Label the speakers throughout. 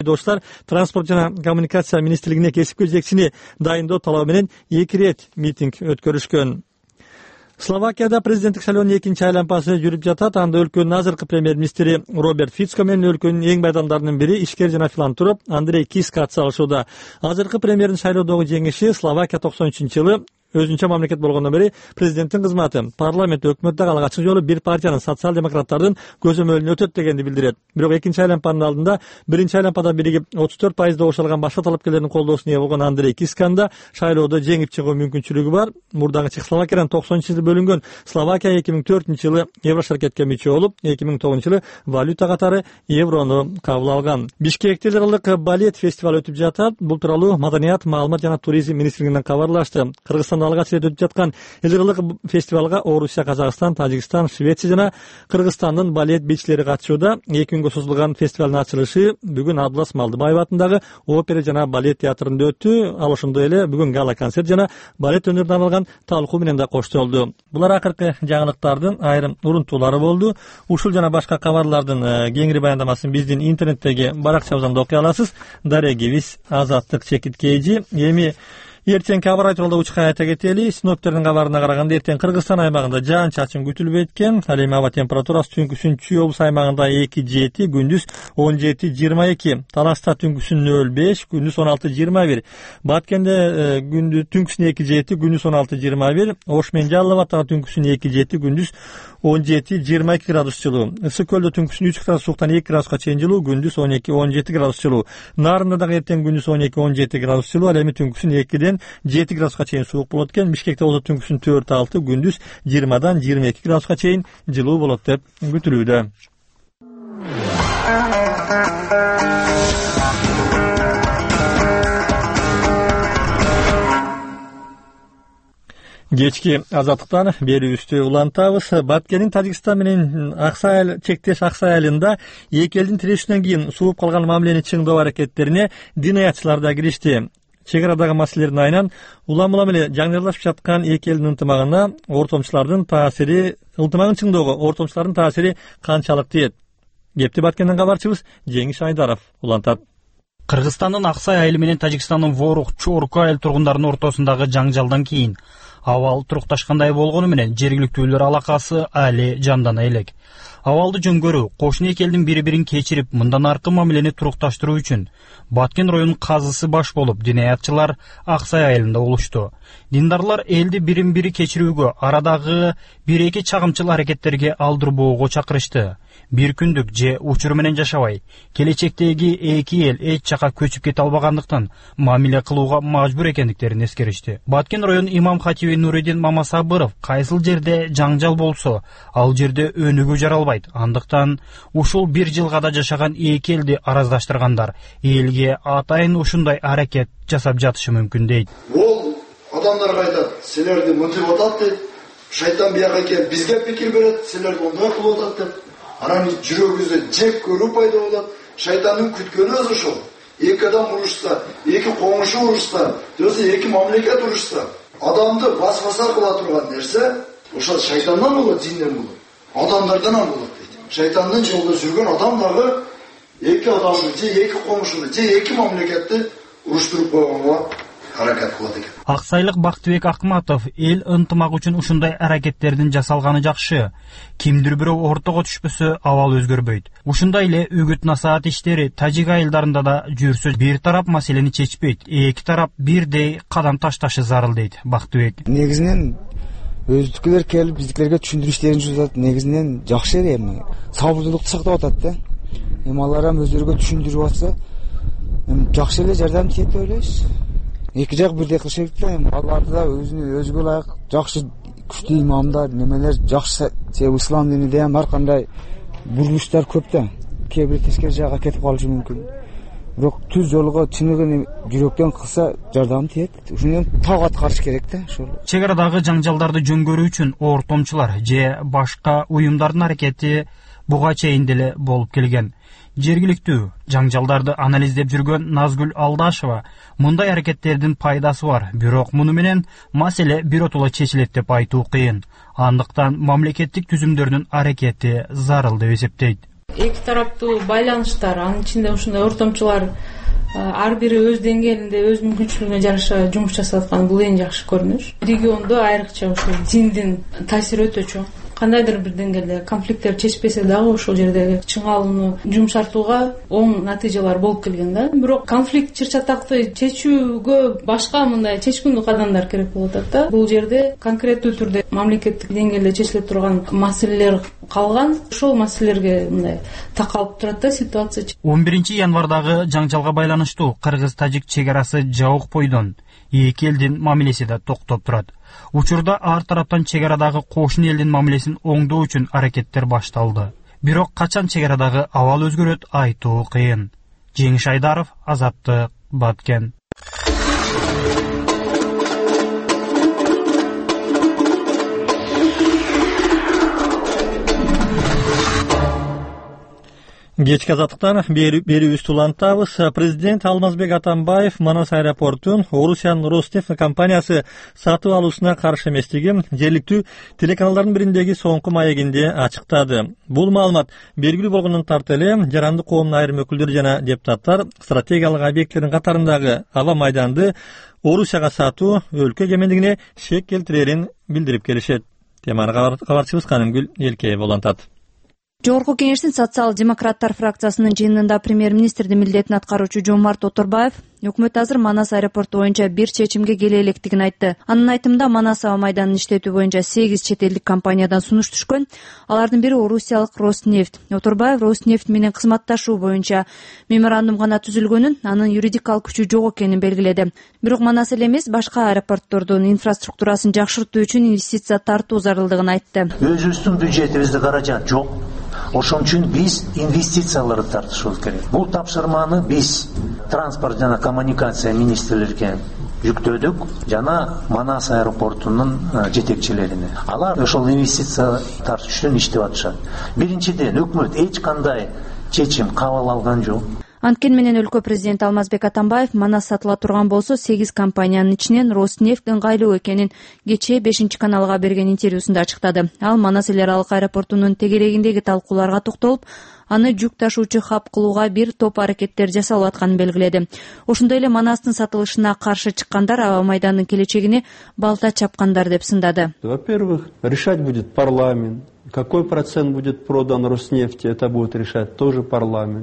Speaker 1: айдоочулар транспорт жана коммуникация министрлигине кесипкө жетекчини дайындоо талабы менен 2 ирет митинг өткөрүшкөн. Словакияда президенттик шайлоонун экинчи айланпасы жүрүп жатат. Анда өлкөнүн азыркы премьер-министри Роберт Фицко менен өлкөнүн эң бай адамдарынын бири ишкер жана филантроп Андрей Кис катыша алышууда. Азыркы премьердин шайлоодогу жеңиши Словакия 93-жылы өзүнчө мамлекет болгондон бери президенттин кызматы парламент өкмөттө алга ачык жолу бир партиянын социал-демократтардын көзөмөлүнө өтөт дегенди билдирет. Бирок экинчи айланпанын алдында биринчи айланпада биригип 34% добуш алган башка талапкерлердин колдоосуна ээ болгон Андрей Кисканда шайлоодо жеңип чыгуу мүмкүнчүлүгү бар. Мурдагы Чехословакиядан 90-жылы бөлүнгөн Словакия 2004-жылы Евро шаркетке мүчө болуп, 2009-жылы валюта катары еврону кабыл алган. Бишкекте эл аралык балет фестивалы өтүп жатат. Бул тууралуу Маданият, маалымат жана туризм министрлигинен кабарлашты. Кыргызстан алгач рет өтүп жаткан эл аралык фестивалга Орусия, Казакстан, Тажикстан, Швеция жана Кыргызстандын балет бичилери катышууда. 2 күнгө созулган фестивалдын ачылышы бүгүн Абдулас Малдыбаев атындагы опера жана балет театрында өттү. Ал ошондой эле бүгүн гала концерт жана балет өнөрүнө арналган талкуу менен да коштолду. Булар акыркы жаңылыктардын айрым урунтуулары болду. Ушул жана башка кабарлардын кеңири баяндамасын биздин интернеттеги баракчабыздан окуй аласыз. Дарья Гевис, Азаттык чекиткейжи. Эми эртең кабар айтылды учка айта кетели. Синоптиктердин кабарына караганда эртең Кыргызстан аймагында жаан чачын күтүлбөйт экен. Ал эми аба температурасы түнкүсүн Чүй облус аймагында 2-7, күндүз 17-22, Таласта түнкүсүн 0-5, күндүз 16-21, Баткенде түнкүсүн 2-7, күндүз 16-21, Ош менен Жалал Абадта түнкүсүн 2-7, күндүз 17-22 градус жылуу. Ысык көлдө түнкүсүн 3 градус сууктан 2 градуска чейин жылуу, күндүз 12-17 градус жылуу. Нарында дагы эртең күндүз 12-17 градус жылуу, ал эми түнкүсүн 2-ден 7 градуска чейин суук болот экен. Бишкекте болсо түнкүсүн 4-6, күндүз 20-дан 22 градуска чейин жылуу болот деп күтүлүүдө. Кечки азаттыктан берүүбүздү улантабыз. Баткенин Тажикстан менен чектеш Аксай айылында эки элдин тирешүүнөн кийин сууп калган мамилени чыңдоо аракеттерине динаятчылар да киришти. Чегарадагы маселелердин айынан улам эле жаңырылышып жаткан эки элдин ынтымагына ынтымагын чыңдоого ортомчулардын таасири канчалык тиет? Кепти Баткенден кабарчыбыз Жеңиш Айдаров улантат.
Speaker 2: Кыргызстандын Аксай айылы менен Тажикстандын Ворук, Чорку айыл тургундарынын ортосундагы жаңжалдан кийин абал турукташкандай болгону менен жергиликтүүлөр алакасы али жандана элек. Абалды жөнгөрүү кошуна эки элдин бири-бирин кечирип, мындан аркы мамилени турукташтыруу үчүн Баткен районунун казысы баш болуп, динаятчылар Аксай айылында болушту. Диндарлар элди бирин-бири кечирүүгө, арадагы 1-2 чагымчыл аракеттерге алдырбоого чакырышты. Бир күндүк же учур менен жашабай, келечектеги эки эл эч жака көчүп кете албагандыктан мамиле кылууга мажбур экендиктерин эскеришти. Баткен район имам хатиби Нуридин Мамасабыров кайсыл жерде жаңжал болсо, ал жерде өнүгүү жаралбайт. Андыктан ушул бир жылга да жашаган эки элди араздаштыргандар элге атайын ушундай аракет жасап жатышы мүмкүн дейт.
Speaker 3: Ол адамдарга айтат, силерди мынтип атат дейт. Шайтан бияка келип бизге пикир берет, силерди ондай кылып атат деп. Анан жүрөгүбүздө жек көрүү пайда болот. Шайтандын күткөнү өзү ошол. Эки адам урушса, эки коңушу урушса, же эки мамлекет урушса, адамды басмаса кыла турган нерсе ошол шайтандан болот, жинден болот. Адамдардан болот дейт. Шайтандын жолдо жүргөн адам дагы эки адамды, же эки коңушуну, же эки мамлекетти уруштуруп койгонго аракет кылат экен.
Speaker 2: Аксайлык Бактыбек Акматов эл ынтымак үчүн ушундай аракеттердин жасалганы жакшы. Кимдир бирөө ортого түшпөсө, абал өзгөрбөйт. Ушундай эле үгүт насаат иштери тажик айылдарында да жүрсө, бир тарап маселени чечпейт, эки тарап бирдей кадам ташташы зарыл дейт Бактыбек.
Speaker 4: Негизинен өздүкүлөр келип биздикилерге түшүндүрүү иштерин жүргүзөт. Негизинен жакшы эми сабырдуулукту сактап атат да. Алар өздөрүгө түшүндүрүп атса, жакшы эле жардам тиет деп ойлойбуз. Эки жак бирдей кылыш керек да. Аларды да өзүгө ылайык жакшы күчтүү имамдар, немелер жакшы ислам дининде ар кандай бурулуштар көп да. Кээ бир тескери жакка кетип калышы мүмкүн. Бирок түз жолго чыныгы жүрөктөн кылса жардам тиет. Ушуну так аткарыш керек да. Ошол
Speaker 2: чегарадагы жаңжалдарды жөнгөрүү үчүн ортомчулар же башка уюмдардын аракети буга чейин деле болуп келген. Жергиликтүү жаңжалдарды анализдеп жүргөн Назгүл Алдашева мындай аракеттердин пайдасы бар, бирок муну менен маселе биротула чечилет деп айтуу кыйын. Андыктан мамлекеттик түзүмдөрдүн аракети зарыл деп эсептейт.
Speaker 5: Эки тараптуу байланыштар, анын ичинде ушундай ортомчулар ар бири өз деңгээлинде өз мүмкүнчүлүгүнө жараша жумуш жасап аткан бул эң жакшы көрүнүш. Региондо айрыкча ушул ЗИНдин таасири өтө чоң. Кандайдыр бир деңгээлде конфликттер чечпесе дагы ошол жердеги чыңалууну жумшартууга оң натыйжалар болуп келген да. Бирок конфликт чыр-чатакты чечүүгө башка мындай чечкиндүү кадамдар керек болуп атат да. Бул жерде конкреттүү түрдө мамлекеттик деңгээлде чечиле турган маселелер калган. Ошол маселелерге мындай такалып турат да ситуация.
Speaker 2: 11 январдагы жаңжалга байланыштуу кыргыз-тажик чек арасы жабык бойдон эки элдин мамилеси да токтоп турат. Учурда ар тараптан чек арадагы кошун элдин мамилесин оңдоо үчүн аракеттер башталды. Бирок качан чек арадагы абал өзгөрөт айтуу кыйын. Жеңиш Айдаров, Азаттык, Баткен.
Speaker 1: Кечки Азаттыктан берүүбүздү улантабыз. Президент Алмазбек Атамбаев Манас аэропортун Орусиянын Роснефть компаниясы сатып алуусуна каршы эместигин жергиликтүү телеканалдардын бириндеги соңку маегинде ачыктады. Бул маалымат белгилүү болгондон тарта эле жарандык коомдун айрым өкүлдөрү жана депутаттар стратегиялык объекттердин катарындагы аба майданды Орусияга сатуу өлкө эгемендигине шек келтирерин билдирип келишет. Теманы кабарчыбыз Канымгүл Элкеева улантат.
Speaker 6: Жогорку кеңештин социал-демократтар фракциясынын жыйынында премьер-министрдин милдетин аткаруучу Жомарт Оторбаев өкмөт азыр Манас аэропорту боюнча бир чечимге келе электигин айтты. Анын айтымында Манас аба майданын иштетүү боюнча 8 чет элдик компаниядан сунуш түшкөн. Алардын бири орусиялык Роснефть. Оторбаев Роснефть менен кызматташуу боюнча меморандум гана түзүлгөнүн, анын юридикалык күчү жок экенин белгиледи. Бирок Манас эле эмес, башка аэропорттордун инфраструктурасын жакшыртуу үчүн инвестиция тартуу зарылдыгын айтты.
Speaker 7: Өзүбүздүн бюджетибизде каражат жок. Ошон үчүн биз инвестицияларды тартышыбыз керек. Бул тапшырманы биз транспорт жана коммуникация министрлигине жүктөдүк жана Манас аэропортунун жетекчилерине. Алар ошол инвестиция тартыш үчүн иштеп атышат. Биринчиден, өкмөт эч кандай чечим кабыл алган жок.
Speaker 6: Анткени менен өлкө президенти Алмазбек Атамбаев Манас сатыла турган болсо 8 компаниянын ичинен Роснефть ыңгайлуу экенин кечээ 5-каналга берген интервьюсунда ачыктады. Ал Манас эл аралык аэропортунун тегерегиндеги талкууларга токтолуп, аны жүк ташуучу хаб кылууга бир топ аракеттер жасалып атканын белгиледи. Ошондой эле Манастын сатылышына каршы чыккандар аба майдандын келечегине балта чапкандар деп сындады.
Speaker 8: Во-первых, решать будет парламент. Какой процент будет продан Роснефти, это будет решать тоже парламент.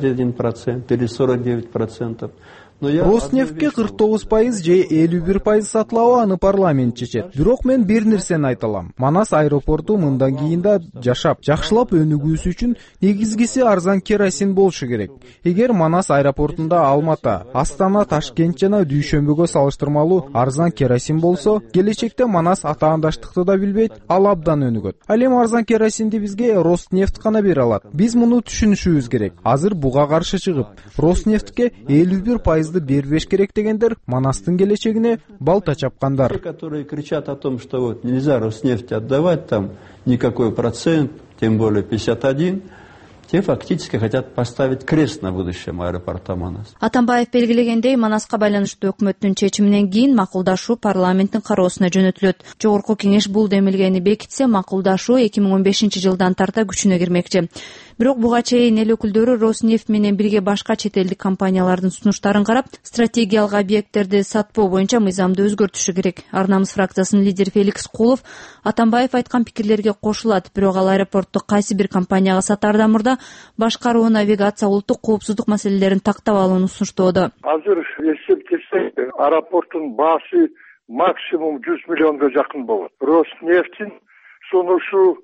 Speaker 8: 51% или 49%.
Speaker 9: Роснефтке 49% же 51% сатылабы аны парламент чечет. Бирок мен бир нерсени айта алам. Манас аэропорту мындан кийин да жашап, жакшылап өнүгүүсү үчүн негизгиси арзан керосин болушу керек. Эгер Манас аэропортунда Алмата, Астана, Ташкент жана Дүйшөмбөгө салыштырмалуу арзан керосин болсо, келечекте Манас атаандаштыкты да билбейт, ал абдан өнүгөт. Ал эми арзан керосинди бизге Роснефть гана бере алат. Биз муну түшүнүшүбүз керек. Азыр буга каршы чыгып, Роснефтьке 51% бербеш керек дегендер Манастын келечегине балта чапкандар.
Speaker 8: Которые кричат о том, что вот нельзя Роснефть отдавать там никакой процент, тем более 51%. Те фактически хотят поставить крест на будущем аэропорта Манас.
Speaker 6: Атамбаев белгилегендей, Манаска байланыштуу өкмөттүн чечиминен кийин макулдашуу парламенттин кароосуна жөнөтүлөт. Жогорку кеңеш бул демилгени бекитсе, макулдашуу 2015-жылдан тарта күчүнө кирмекчи. Бирок буга чейин эл өкүлдөрү Роснефть менен бирге башка чет элдик компаниялардын сунуштарын карап, стратегиялык объекттерди сатпоо боюнча мыйзамды өзгөртүшү керек. Арнамыз фракциясынын лидери Феликс Кулов Атамбаев айткан пикирлерге кошулат, бирок ал аэропортту кайсы бир компанияга сатаардан мурда башкаруу, навигация, улуттук коопсуздук маселелерин тактап алууну сунуштоодо.
Speaker 10: Азыр эсептесек, аэропорттун баасы максимум 100 миллионго жакын болот. Роснефтьтин сунушу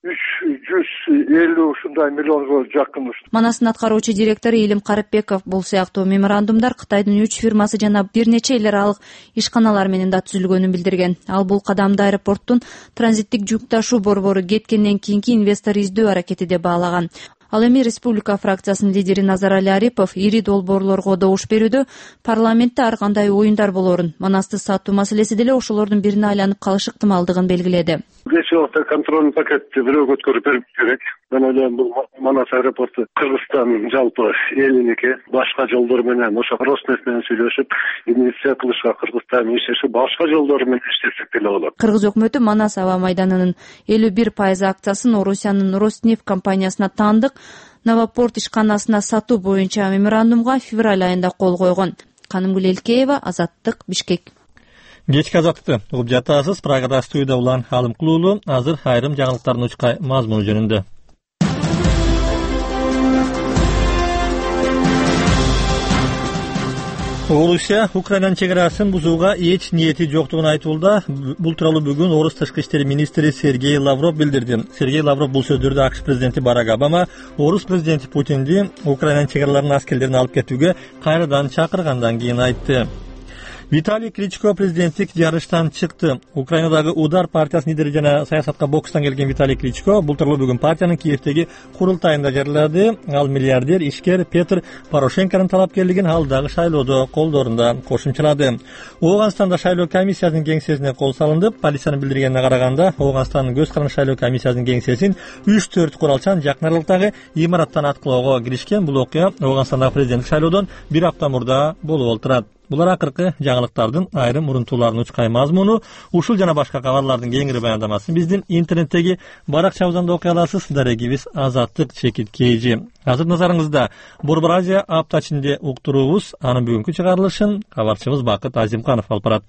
Speaker 10: 350 ушундай миллионго жакын.
Speaker 6: Манастын аткаруучу директору Илим Карыпбеков бул сыяктуу меморандумдар Кытайдын 3 фирмасы жана бир нече эл аралык ишканалар менен да түзүлгөнүн билдирген. Ал бул кадамды аэропорттун транзиттик жүк ташуу борбору кеткенден кийинки инвестор издөө аракети деп баалаган. Ал эми Республика фракциясынын лидери Назарали Арипов ири долбоорлорго добуш берүүдө парламентте ар кандай оюндар болорун, Манасты сатуу маселеси деле ошолордун бирине айланып калышы ыктымалдыгын белгиледи.
Speaker 10: Кечээ контрольный пакетти бирөө өткөрүп берип керек. Мен ойлойм бул Манас аэропорту Кыргызстан жалпы элиники. Башка жолдор менен ошо Роснефть менен сүйлөшүп, инвестиция кылышка Кыргызстан иштешип, башка жолдор менен иштесек деле болот.
Speaker 6: Кыргыз өкмөтү Манас аба майданынын 51% акциясын Орусиянын Роснефть компаниясына таандык Новопорт ишканасына сатуу боюнча меморандумга февраль айында кол койгон. Канымгүл Элкеева, Азаттык, Бишкек.
Speaker 1: Кечки Азаттыкты угуп жатасыз. Программа студияда улан Халым Кулуулу. Азыр айрым жаңылыктардын учка мазмуну жөнүндө. Орусия Украинанын чек арасын бузууга эч ниети жоктугун айтууда. Бул тууралуу бүгүн Орус тышкы иштери министри Сергей Лавров билдирди. Сергей Лавров бул сөздөрдү АКШ президенти Барак Обама Орус президенти Путинди Украинанын чек араларына аскерлерин алып кетүүгө кайрадан чакыргандан кийин айтты. Виталий Кличко президенттик жарыштан чыкты. Украинадагы Удар партиясынын лидери жана саясатка бокстан келген Виталий Кличко бул тууралуу бүгүн партиянын Киевдеги курултайында жарыялады. Ал миллиардер ишкер Петр Порошенконун талапкерлигин алдагы шайлоодо колдоорунда кошумчалады. Ооганстанда шайлоо комиссиясынын кеңсесине кол салынды. Полициянын билдиргенине караганда, Ооганстандын көз каранды шайлоо комиссиясынын кеңсесин 3-4 куралчан жакын аралыктагы имараттан аткылоого киришкен. Бул окуя Ооганстандагы президенттик шайлоодон 1 апта мурда болуп отурат. Булар акыркы жаңылыктардын айрым урунтууларынын учкай мазмуну. Ушул жана башка кабарлардын кеңири баяндамасын биздин интернеттеги баракчабыздан окуй аласыз. Дарегибиз Азаттык _KG. Азыр назарыңызда Борбор Азия апта ичинде уктуруубуз. Анын бүгүнкү чыгарылышын кабарчыбыз Бакыт Азимканов алып барат.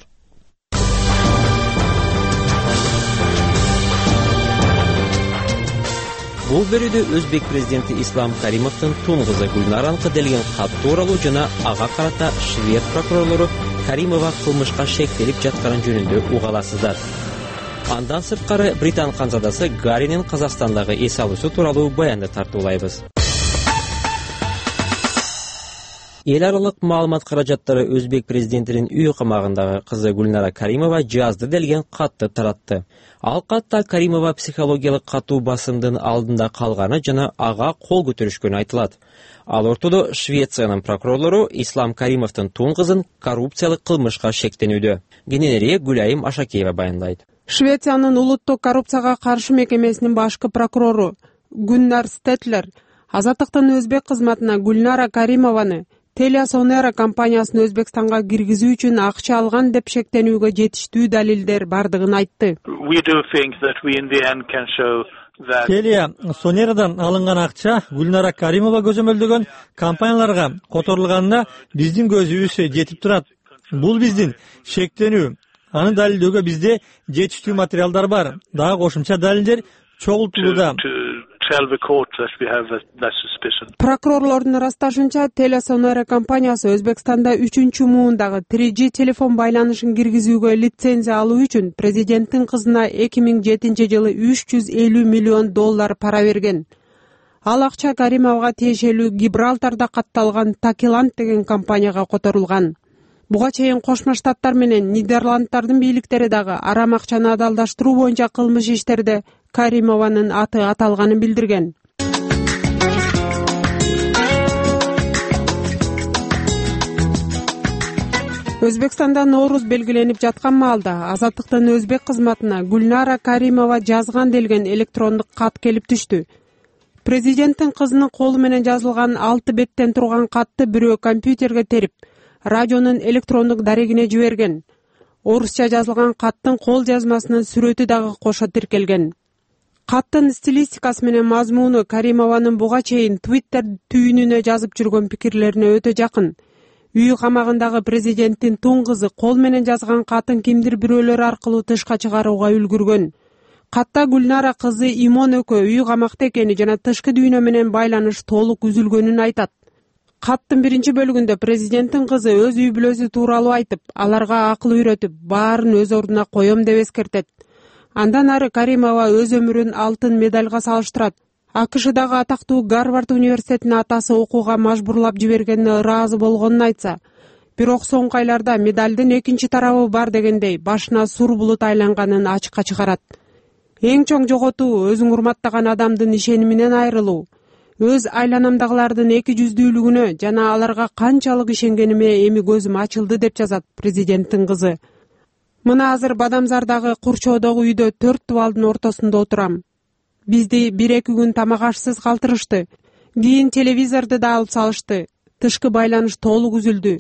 Speaker 11: Бул берүүдө Өзбек президенти Ислам Каримовдун тун кызы Гүлнаранга делген кат тууралуу жана ага карата швед прокурорлору Каримова кылмышка шектелип жатканы жөнүндө уга аласыздар. Андан сырткары Британ канзадасы Гаринин Казакстандагы эс алуусу тууралуу баянды тартуулайбыз. Эл аралык маалымат каражаттары Өзбек президентинин үй камагындагы кызы Гүлнара Каримова жазды делген катты таратты. Ал катта Каримова психологиялык катуу басымдын алдында калганы жана ага кол көтөрүшкөнү айтылат. Ал ортодо Швециянын прокурорлору Ислам Каримовдун тун кызын коррупциялык кылмышка шектенүүдө. Кененирээк Гүлайым Ашакеева баяндайт.
Speaker 12: Швециянын улуттук коррупцияга каршы мекемесинин башкы прокурору Гуннар Стетлер Азаттыктын өзбек кызматына Гүлнара Каримованы Телесонера компаниясын Өзбекстанга киргизүү үчүн акча алган деп шектенүүгө жетиштүү далилдер бардыгын айтты.
Speaker 1: Телесонерадан алынган акча Гүлнара Каримова көзөмөлдөгөн компанияларга которулганына биздин көзүбүз жетип турат. Бул биздин шектенүү. Аны далилдөөгө бизде жетиштүү материалдар бар. Дагы кошумча далилдер чогултулууда.
Speaker 12: Прокурорлордун ырасташынча, Телесонера компаниясы Өзбекстанда 3-чү муундагы 3G телефон байланышын киргизүүгө лицензия алуу үчүн президенттин кызына 2007-жылы $350 миллион пара берген. Ал акча Каримовага тиешелүү Гибралтарда катталган Такиланд деген компанияга которулган. Буга чейин Кошмо Штаттар менен Нидерланддардын бийликтери дагы арам акчаны адалдаштыруу боюнча кылмыш иштерде Каримованын аты аталганын билдирген. Өзбекстанда Норуз белгиленип жаткан маалда Азаттыктын өзбек кызматына Гүлнара Каримова жазган делген электрондук кат келип түштү. Президенттин кызынын колу менен жазылган 6 беттен турган катты бирөө компьютерге терип, радионун электрондук дарегине жиберген. Орусча жазылган каттын кол жазмасынын сүрөтү дагы кошо тиркелген. Каттын стилистикасы менен мазмуну Каримованын буга чейин Twitter түйүнүнө жазып жүргөн пикирлерине өтө жакын. Үй камагындагы президенттин тун кызы кол менен жазган катын кимдир бирөөлөр аркылуу тышка чыгарууга үлгүргөн. Катта Гүлнара кызы Имон экөө үй камакта экени жана тышкы дүйнө менен байланыш толук үзүлгөнүн айтат. Каттын биринчи бөлүгүндө президенттин кызы өз үй бүлөсү тууралуу айтып, аларга акыл үйрөтүп, баарын өз ордуна коем деп эскертет. Андан ары Каримова өз өмүрүн алтын медальга салыштырат. АКШдагы атактуу Гарвард университетине атасы окууга мажбурлап жибергенине ыраазы болгонун айтса, бирок соңку айларда медалдын экинчи тарабы бар дегендей башына сур булут айланганын ачыкка чыгарат. Эң чоң жоготуу өзүң урматтаган адамдын ишениминен айрылуу. Өз айланамдагылардын эки жүздүүлүгүнө жана аларга канчалык ишенгениме эми көзүм ачылды деп жазат президенттин кызы. Мына азыр Бадамзардагы Курчоодогу үйдө 4 дубалдын ортосунда отурам. Бизди 1-2 күн тамак ашсыз калтырышты. Кийин телевизорду да алып салышты. Тышкы байланыш толук үзүлдү.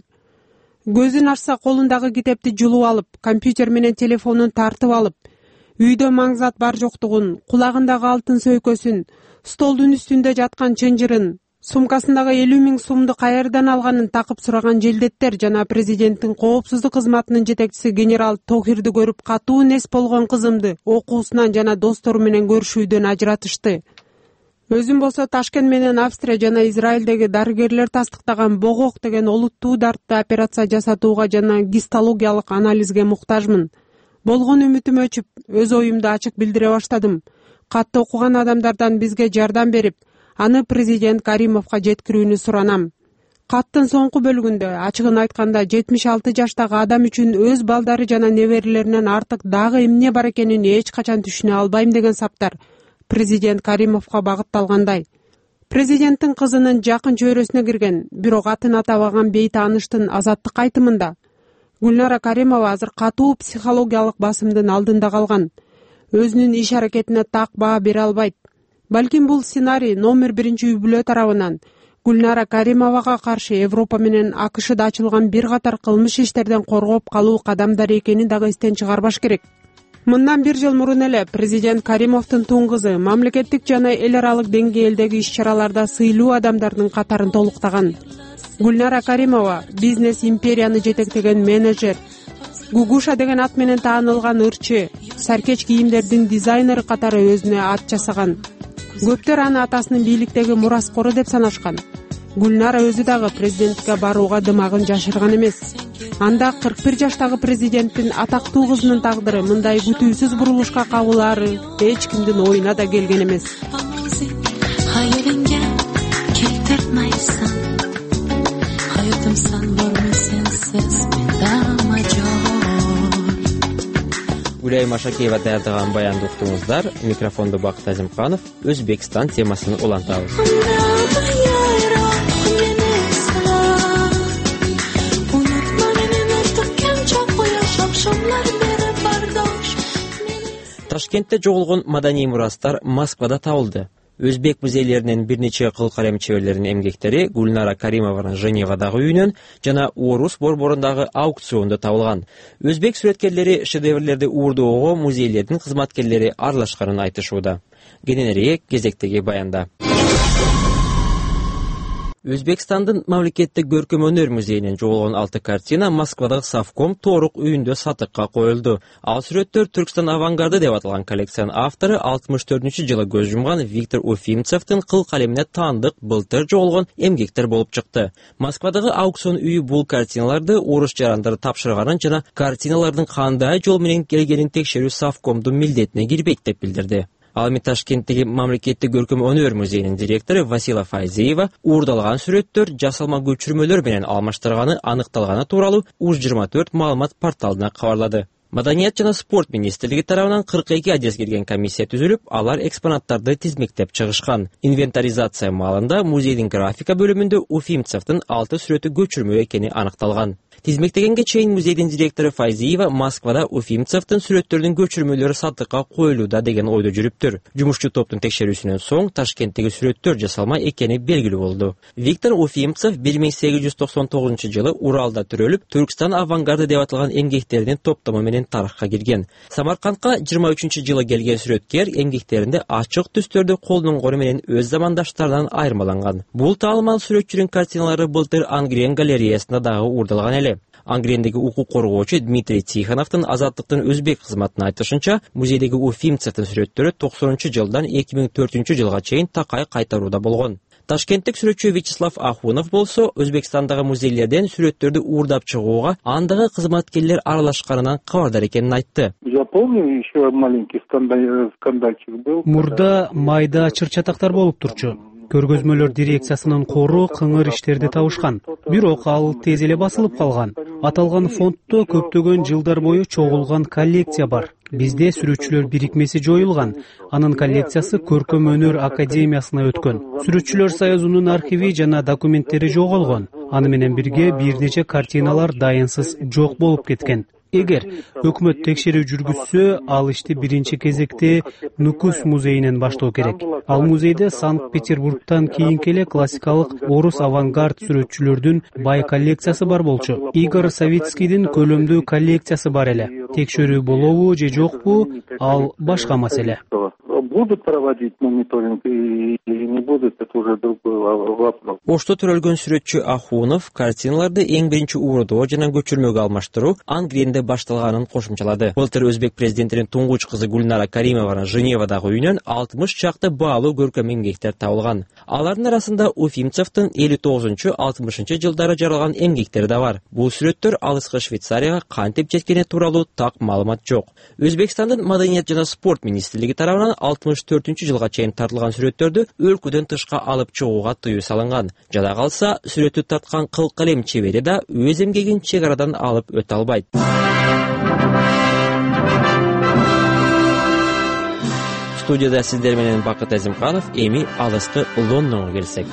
Speaker 12: Көзүн ачса колундагы китепти жулуп алып, компьютер менен телефонун тартып алып, үйдө маңзат бар жоктугун, кулагындагы алтын сөйкөсүн, столдун үстүндө жаткан чынжырын, сумкасындагы 50 000 сумду каердан алганын такып сураган желдеттер жана президенттин коопсуздук кызматынын жетекчиси генерал Тохирди көрүп катуу нес болгон кызымды окуусунан жана достору менен көрүшүүдөн ажыратышты. Өзүм болсо Ташкент менен Австрия жана Израилдеги дарыгерлер тастыктаган богок деген олуттуу дартты операция жасатууга жана гистологиялык анализге муктажмын. Болгон үмүтүм өчүп, өз оюмду ачык билдире баштадым. Катты окуган адамдардан бизге жардам берип, аны президент Каримовго жеткирүүнү суранам. Каттын соңку бөлүгүндө ачыгын айтканда 76 жаштагы адам үчүн өз балдары жана неберелеринен артык дагы эмне бар экенин эч качан түшүнө албайм деген саптар президент Каримовго багытталгандай. Президенттин кызынын жакын чөйрөсүнө кирген, бирок атын атабаган бейтааныштын Азаттык айтымында Гүлнара Каримова азыр катуу психологиялык басымдын алдында калган. Өзүнүн иш аракетине так баа бере албайт. Балким бул сценарий номер 1 үй-бүлө тарабынан Гүлнара Каримовага каршы Европа менен АКШда ачылган бир катар кылмыш иштерден коргоп калуу кадамдары экенин дагы эстен чыгарбаш керек. Мындан 1 жыл мурун эле президент Каримовдун тун кызы мамлекеттик жана эл аралык деңгээлдеги иш-чараларда сыйлуу адамдардын катарын толуктаган. Гүлнара Каримова бизнес империяны жетектеген менеджер, Гугуша деген ат менен таанылган ырчы, саркеч кийимдердин дизайнери катары өзүнө ат жасаган. Көптөр аны атасынын бийликтеги мураскору деп санашкан. Гүлнара өзү дагы президентке барууга дымагын жашырган эмес. Анда 41 жаштагы президенттин атактуу кызынын тагдыры мындай күтүүсүз бурулушка кабылаары эч кимдин оюна да келген эмес.
Speaker 11: Гүлай Машакеева даярдаган баянды уктуңуздар. Микрофонду Бакыт Азимканов. Өзбекстан темасын улантабыз. Ташкентте жоголгон маданий мурастар Москвада табылды. Өзбек музейлеринин бир нече кыл калем чеберлеринин эмгектери Гүлнара Каримованын Женевадагы үйүнөн жана Орус борборундагы аукциондо табылган. Өзбек сүрөткерлери шедеврлерди уурдоого музейлердин кызматкерлери аралашканын айтышууда. Кененирээк кезектеги баянда. Өзбекстандын мамлекеттик көркөм өнөр музейинен жоголгон 6 картина Москвадагы Совком Торук үйүндө сатыкка коюлду. Ал сүрөттөр Түркстан авангарды деп аталган коллекциянын автору 64-жылы көз жумган Виктор Уфимцевдин кыл калемине таандык былтыр жоголгон эмгектер болуп чыкты. Москвадагы аукцион үйү бул картиналарды орус жарандары тапшырганын жана картиналардын кандай жол менен келгенин текшерүү Совкомдун милдетине кирбейт деп билдирди. Ал эми Ташкенттеги мамлекеттик көркөм өнөр музейинин директору Васила Файзиева уурдалган сүрөттөр жасалма көчүрмөлөр менен алмаштырганы аныкталганы тууралуу УЖ24 маалымат порталына кабарлады. Маданият жана спорт министрлиги тарабынан 42 адес келген комиссия түзүлүп, алар экспонаттарды тизмектеп чыгышкан. Инвентаризация маалында музейдин графика бөлүмүндө Уфимцевдин 6 сүрөтү көчүрмө экени аныкталган. Тизмектегенге чейин музейдин директору Файзиева Москвада Уфимцевдин сүрөттөрүнүн көчүрмөлөрү сатыкка коюлууда деген ойдо жүрүптүр. Жумушчу топтун текшерүүсүнөн соң Ташкенттеги сүрөттөр жасалма экени белгилүү болду. Виктор Уфимцев 1899-жылы Уралда төрөлүп, Түркстан авангарды деп аталган эмгектеринин топтому менен тарыхка кирген. Самаркандка 23-жылы келген сүрөткер эмгектеринде ачык түстөрдү колдонгону менен өз замандаштарынан айырмаланган. Бул таалымал сүрөтчүнүн картиналары былтыр Ангрен галереясында дагы уурдалган эле. Ангрендеги укук коргоочу Дмитрий Тихоновдун Азаттыктын өзбек кызматына айтышынча, музейдеги Уфимцевдин сүрөттөрү 90-жылдан 2004-жылга чейин такай кайтарууда болгон. Ташкенттик сүрөтчү Вячеслав Ахунов болсо, Өзбекстандагы музейлерден сүрөттөрдү уурдап чыгууга андагы кызматкерлер аралашканынан кабардар экенин айтты.
Speaker 13: Мурда майда чыр-чатактар болуп турчу. Көргөзмөлөр дирекциясынын кору кыңыр иштерди табышкан. Бирок ал тез эле басылып калган. Аталган фонддо көптөгөн жылдар бою чогулган коллекция бар. Бизде сүрөтчүлөр бирикмеси жоюлган. Анын коллекциясы Көркөм өнөр академиясына өткөн. Сүрөтчүлөр союзунун архиви жана документтери жоголгон. Аны менен бирге бир нече картиналар дайынсыз жок болуп кеткен. Эгер өкмөт текшерүү жүргүзсө, ал ишти биринчи кезекте Нукус музейинен баштоо керек. Ал музейде Санкт-Петербургтан кийинки эле классикалык орус авангард сүрөтчүлөрдүн бай коллекциясы бар болчу. Игорь Савицкийдин көлөмдүү коллекциясы бар эле. Текшерүү болобу же жокпу, ал башка маселе.
Speaker 14: Будут проводить мониторинг или не будут, это уже другой вопрос.
Speaker 11: Ошто төрөлгөн сүрөтчү Ахунов картиналарды эң биринчи уурдоо жана көчүрмөгө алмаштыруу Ангренде башталганын кошумчалады. Былтыр Өзбек президентинин туңгуч кызы Гүлнара Каримованын Женевадагы үйүнөн 60 чакты баалуу көркөм эмгектер табылган. Алардын арасында Уфимцевдин 59-60 жылдары жаралган эмгектери да бар. Бул сүрөттөр алыскы Швейцарияга кантип жеткени тууралуу так маалымат жок. Өзбекстандын Маданият жана спорт министрлиги тарабынан 64-жылга чейин тартылган сүрөттөрдү өлкөдөн тышка алып чыгууга тыюу салынган. Жада калса, сүрөттү тарткан кыл калем чебери да өз эмгегин чек арадан алып өтө албайт. Студияда сиздер менен Бакыт Азимканов, эми алыскы Лондонго келсек.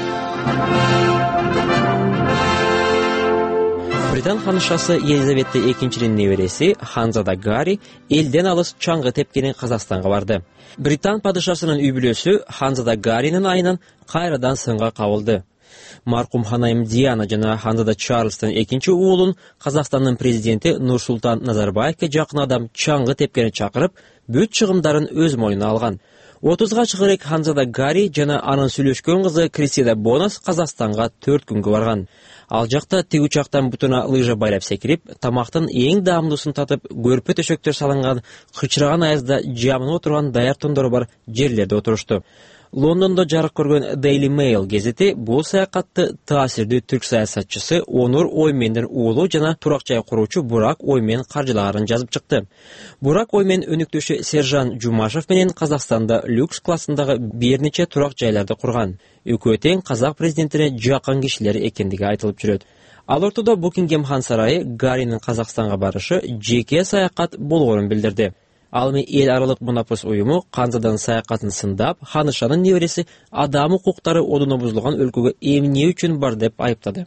Speaker 11: Британ ханышасы Елизавета II небереси Ханзада Гарри элден алыс чаңгы тепкенин Казакстанга барды. Британ падышасынын үй бүлөсү Ханзада Гарринин айынан кайрадан сынга кабылды. Маркум ханайым Диана жана Ханзада Чарльстын экинчи уулун Казакстандын президенти Нурсултан Назарбаевке жакын адам чаңгы тепкени чакырып, бүт чыгымдарын өз мойнуна алган. 30га чыгырек Ханзада Гарри жана анын сүйлөшкөн кызы Крисида Бонас Казакстанга 4 күнгө барган. Ал жакта тиг учактан бутуна лыжа байлап секирип, тамактын эң даамдуусун татып, көрпө төшөктөр салынган, кычыраган аязда жамынып отурган даяр тондору бар жерлерде отурушту. Лондондо жарык көргөн Daily Mail гезити бул саякатты таасирдүү түрк саясатчысы Онур Оймендин уулу жана турак жай куруучу Бурак Оймен каржылаганын жазып чыкты. Бурак Оймен өнүктүшү Сержан Жумашев менен Казакстанда люкс классындагы бир нече турак жайларды курган. Экөө тең казак президентине жакын кишилер экендиги айтылып жүрөт. Ал ортодо Букингем хан сарайы Гарринин Казакстанга барышы жеке саякат болгонун билдирди. Ал эл аралык Мунапыс уюму Ханзадан саякатын сындап, ханышанын небереси адам укуктары одуна бузулган өлкөгө эмне үчүн бар деп айыптады.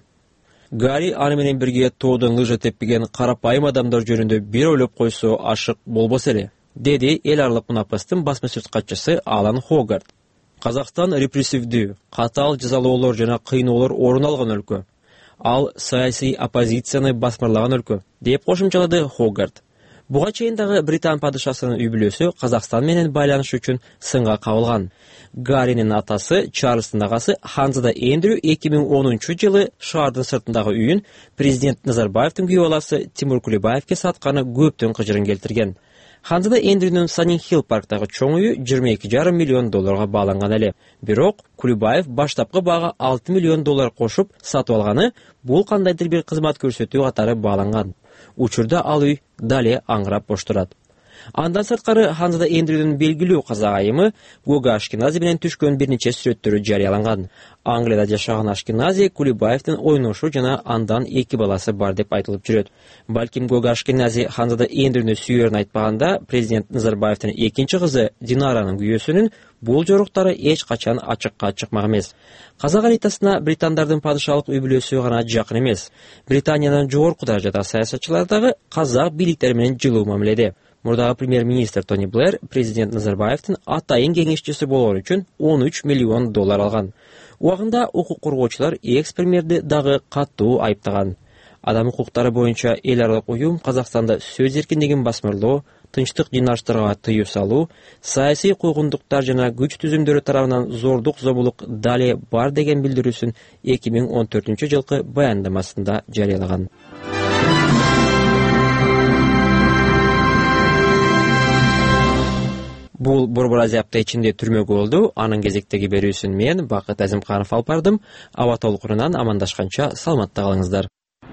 Speaker 11: Гарри аны менен бирге тоодон лыжа теппеген карапайым адамдар жөнүндө бир ойлоп койсо ашык болбос эле, деди эл аралык Мунапыстын басма сөз катчысы Алан Хогарт. Казакстан репрессивдүү, катаал жазалоолор жана кыйноолор орун алган өлкө. Ал саясий оппозицияны басмырлаган өлкө, деп кошумчалады Хогарт. Буга чейин дагы Британ падышасынын үй бүлөсү Казакстан менен байланыш үчүн сынга кабылган. Гарринин атасы Чарльстын агасы Ханзада Эндрю 2010-жылы шаардын сыртындагы үйүн президент Назарбаевдин күйөө баласы Тимур Кулебаевке сатканы көптөн кыжырын келтирген. Ханзада Эндрюнун Санин Хилл парктагы чоң үйү 22,5 миллион долларга бааланган эле. Бирок Кулебаев баштапкы баага 6 миллион доллар кошуп сатып алганы бул кандайдыр бир кызмат көрсөтүү катары бааланган. Учурда ал үй дале аңгырап бош турат. Андан сырткары Ханзада Эндрюнун белгилүү казак айымы Гога Ашкенази менен түшкөн бир нече сүрөттөрү жарыяланган. Англияда жашаган Ашкенази Кулебаевдин ойношу жана андан 2 баласы бар деп айтылып жүрөт. Балким Гога Ашкенази Ханзада Эндрюнү сүйөрүн айтпаганда, президент Назарбаевдин экинчи кызы Динаранын күйөөсүнүн бул жоруктары эч качан ачыкка чыкмак эмес. Казак элитасына британдардын падышалык үй бүлөсү гана жакын эмес. Британиянын жогорку даражадагы саясатчылары дагы казак бийликтери менен жылуу мамиледе. Мурдагы премьер-министр Тони Блэр президент Назарбаевдин атайын кеңешчиси болгон үчүн 13 миллион доллар алган. Убагында укук коргоочулар экс-премьерди дагы каттуу айыптаган. Адам укуктары боюнча эл аралык уюм Казакстанда сөз эркиндигин басмырлоо, тынчтык жыйналтырууга тыюу салуу, саясий куйгундуктар жана күч түзүмдөрү тарабынан зордук зобулук дале бар деген билдирүүсүн 2014-жылкы баяндамасында жарыялаган. Бул Борбор Азия апта ичинде түрмөгө болду. Анын кезектеги берүүсүн мен Бакыт Азимканов алып бардым. Аба толкунунан амандашканча саламатта калыңыздар.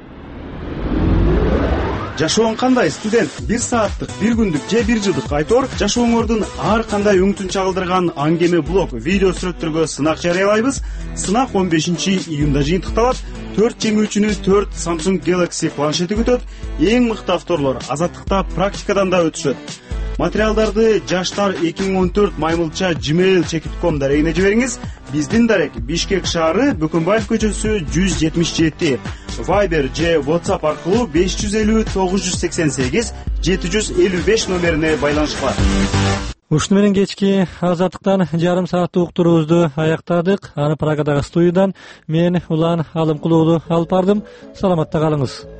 Speaker 15: Жашооң кандай, студент? 1 сааттык, 1 күндүк же 1 жылдык айтор жашооңордун ар кандай өңтүн чагылдырган аңгеме блог, видео сүрөттөргө сынак жарыялайбыз. Сынак 15 июнда жыйынтыкталат. 4 жеңүүчүнү 4 Samsung Galaxy планшети күтөт. Эң мыкты авторлор азаттыкта практикадан да өтүшөт. Материалдарды жаштар 2014 @gmail.com дарегине жибериңиз. Биздин дарек Бишкек шаары, Бөкөнбаев көчөсү 177. Viber же WhatsApp аркылуу 550 988 755 номерине байланышкыла.
Speaker 1: Ушуну менен кечки Азаттыктан жарым сааттык уктуруубузду аяктадык. Аны Прагадагы студиядан мен Улан Алымкулуулу алып бардым. Саламатта калыңыз.